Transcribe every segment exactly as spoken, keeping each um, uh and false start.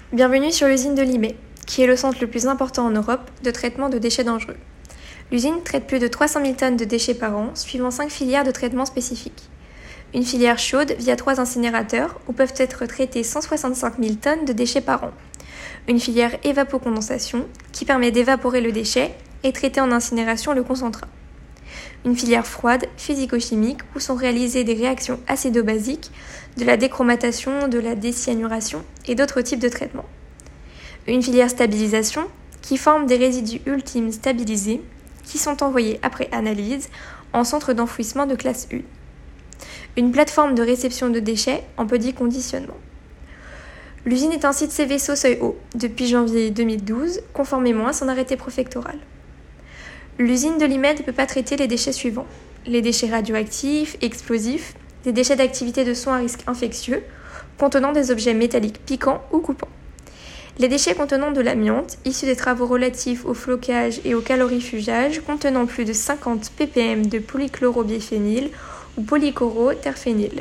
Bienvenue sur l'usine de Limay, qui est le centre le plus important en Europe de traitement de déchets dangereux. L'usine traite plus de trois cent mille tonnes de déchets par an, suivant cinq filières de traitement spécifiques. Une filière chaude via trois incinérateurs, où peuvent être traités cent soixante-cinq mille tonnes de déchets par an. Une filière évapocondensation, qui permet d'évaporer le déchet et traiter en incinération le concentrat. Une filière froide, physico-chimique, où sont réalisées des réactions acido-basiques, de la déchromatation, de la décyanuration et d'autres types de traitements. Une filière stabilisation, qui forme des résidus ultimes stabilisés, qui sont envoyés après analyse en centre d'enfouissement de classe un. Une plateforme de réception de déchets en petit conditionnement. L'usine est un site C V S O seuil haut depuis janvier deux mille douze, conformément à son arrêté préfectoral. L'usine de Limay ne peut pas traiter les déchets suivants: les déchets radioactifs, explosifs, des déchets d'activité de soins à risque infectieux, contenant des objets métalliques piquants ou coupants. Les déchets contenant de l'amiante, issus des travaux relatifs au flocage et au calorifugage, contenant plus de cinquante ppm de polychlorobiphényl ou polychloroterphényl.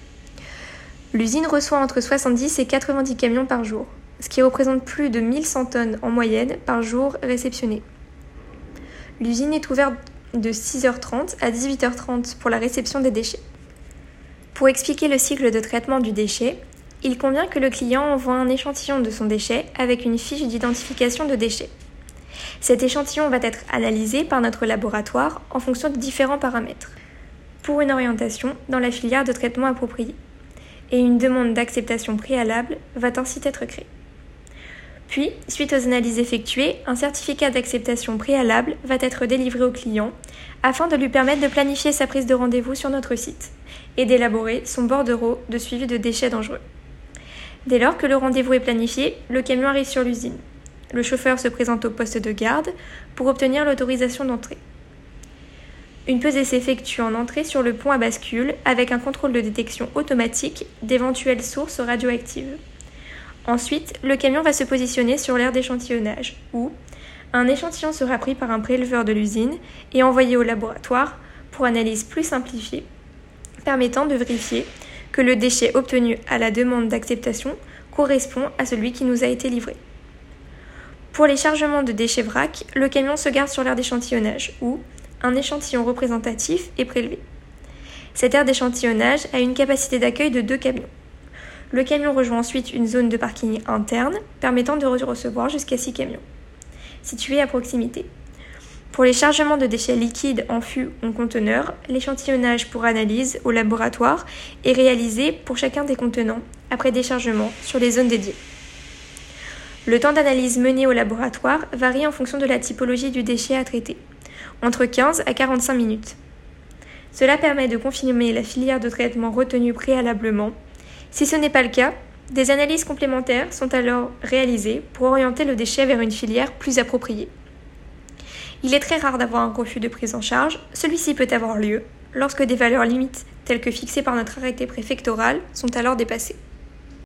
L'usine reçoit entre soixante-dix et quatre-vingt-dix camions par jour, ce qui représente plus de mille cent tonnes en moyenne par jour réceptionnées. L'usine est ouverte de six heures trente à dix-huit heures trente pour la réception des déchets. Pour expliquer le cycle de traitement du déchet, il convient que le client envoie un échantillon de son déchet avec une fiche d'identification de déchet. Cet échantillon va être analysé par notre laboratoire en fonction de différents paramètres, pour une orientation dans la filière de traitement appropriée. Et une demande d'acceptation préalable va ainsi être créée. Puis, suite aux analyses effectuées, un certificat d'acceptation préalable va être délivré au client afin de lui permettre de planifier sa prise de rendez-vous sur notre site et d'élaborer son bordereau de suivi de déchets dangereux. Dès lors que le rendez-vous est planifié, le camion arrive sur l'usine. Le chauffeur se présente au poste de garde pour obtenir l'autorisation d'entrée. Une pesée s'effectue en entrée sur le pont à bascule avec un contrôle de détection automatique d'éventuelles sources radioactives. Ensuite, le camion va se positionner sur l'aire d'échantillonnage, où un échantillon sera pris par un préleveur de l'usine et envoyé au laboratoire pour analyse plus simplifiée, permettant de vérifier que le déchet obtenu à la demande d'acceptation correspond à celui qui nous a été livré. Pour les chargements de déchets vrac, le camion se garde sur l'aire d'échantillonnage, où un échantillon représentatif est prélevé. Cette aire d'échantillonnage a une capacité d'accueil de deux camions. Le camion rejoint ensuite une zone de parking interne, permettant de recevoir jusqu'à six camions, situés à proximité. Pour les chargements de déchets liquides en fût ou en conteneur, l'échantillonnage pour analyse au laboratoire est réalisé pour chacun des contenants, après déchargement sur les zones dédiées. Le temps d'analyse mené au laboratoire varie en fonction de la typologie du déchet à traiter, entre quinze à quarante-cinq minutes. Cela permet de confirmer la filière de traitement retenue préalablement. Si ce n'est pas le cas, des analyses complémentaires sont alors réalisées pour orienter le déchet vers une filière plus appropriée. Il est très rare d'avoir un refus de prise en charge. Celui-ci peut avoir lieu lorsque des valeurs limites telles que fixées par notre arrêté préfectoral sont alors dépassées.